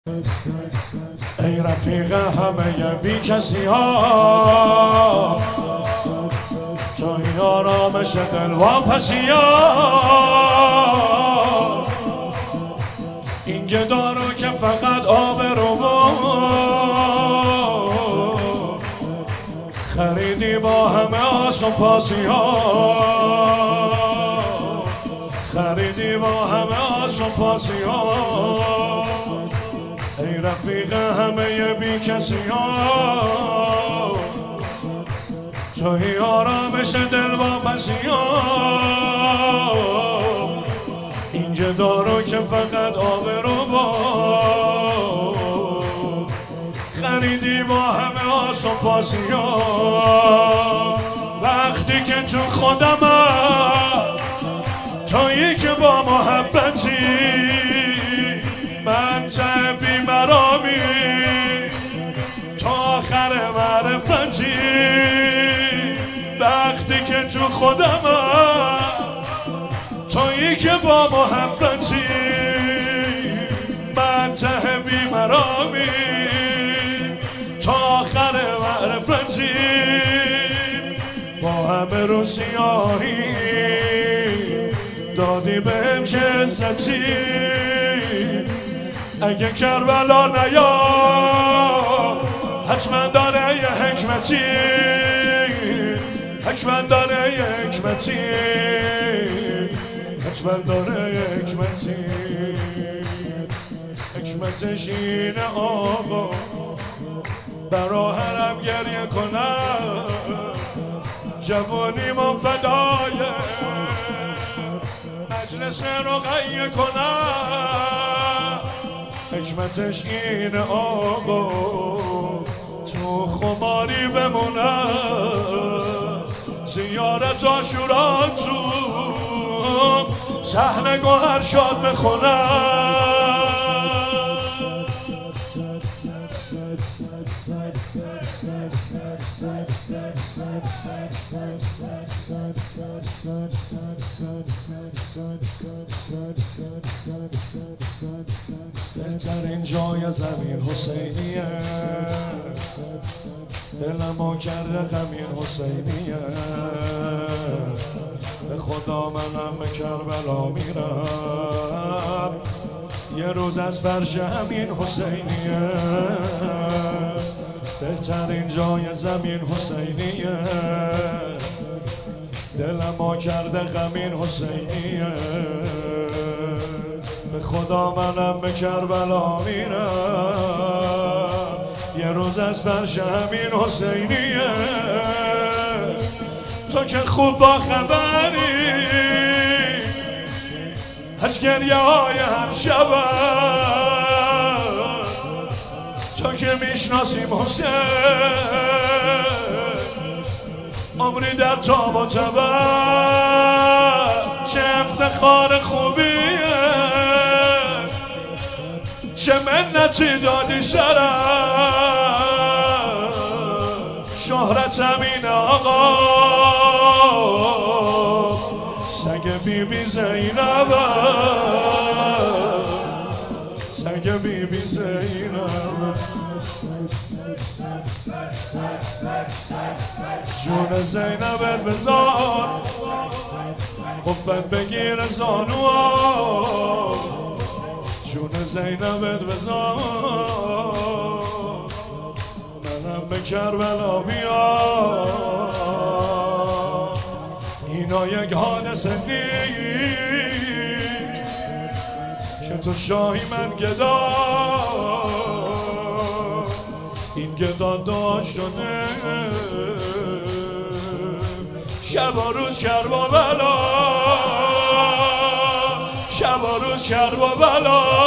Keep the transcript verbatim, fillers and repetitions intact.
ای رفیق همه بی کسی ها، توی آرامش دل واپسی ها، این گدا رو که فقط آب رو خریدی با همه آس و پاسی ها، خریدی با همه آس و پاسی ها. ای رفیق همه بی کسی ها، توی آرامش دل واپسی ها، این گدا رو که فقط آب رو با خریدی با همه آس و پاسی ها. وقتی که تو خودمم تویی که با محبتی من ته بیمرامی تا آخر معرفتی. وقتی که تو خودمم تویی که با محبتی من ته بیمرامی تا آخر معرفتی. با همه رو سیاهی دادی بهم جستی، اگه کربلا نیا حتما داره یه حکمتی، حتما داره یه حکمتی، حتما داره یه حکمتی. حکمتش اینه آقا برا هرم گریه کنم، جوانی من فدایه مجلس رقیه کنم. حکمتش اینه آقا تو خماری بمونم، زیارت عاشورا تو صحن گوهر شاد بخونم. بهترین جای زمین حسینیه، دلمو کرده غمین حسینیه. به خدا منم به کربلا میرم، یه روز از فرش همین حسینیه. بهترین جای زمین حسینیه، دلمو کرده غمین حسینیه. به خدا منم به کربلا میرم، یه روز از فرش همین حسینیه. تو که خوب با خبری از گریه های هر شبم، تو که میشناسیم حسین عمری در تاب و تبر. چه افتخار خوبیه، چه منتی دادی سرم، شهرتم این آقا سگ بی بی زینب، سگ بی بی زینب. جون زینبت بزار قفت بگیر زانوها، جون زینبت بزار منم به کربلا بیام. اینا یک حادثه نیست که تو شاهی من گدا، این گدا داشت شده شب و روز کربلا، شب و روز کربلا.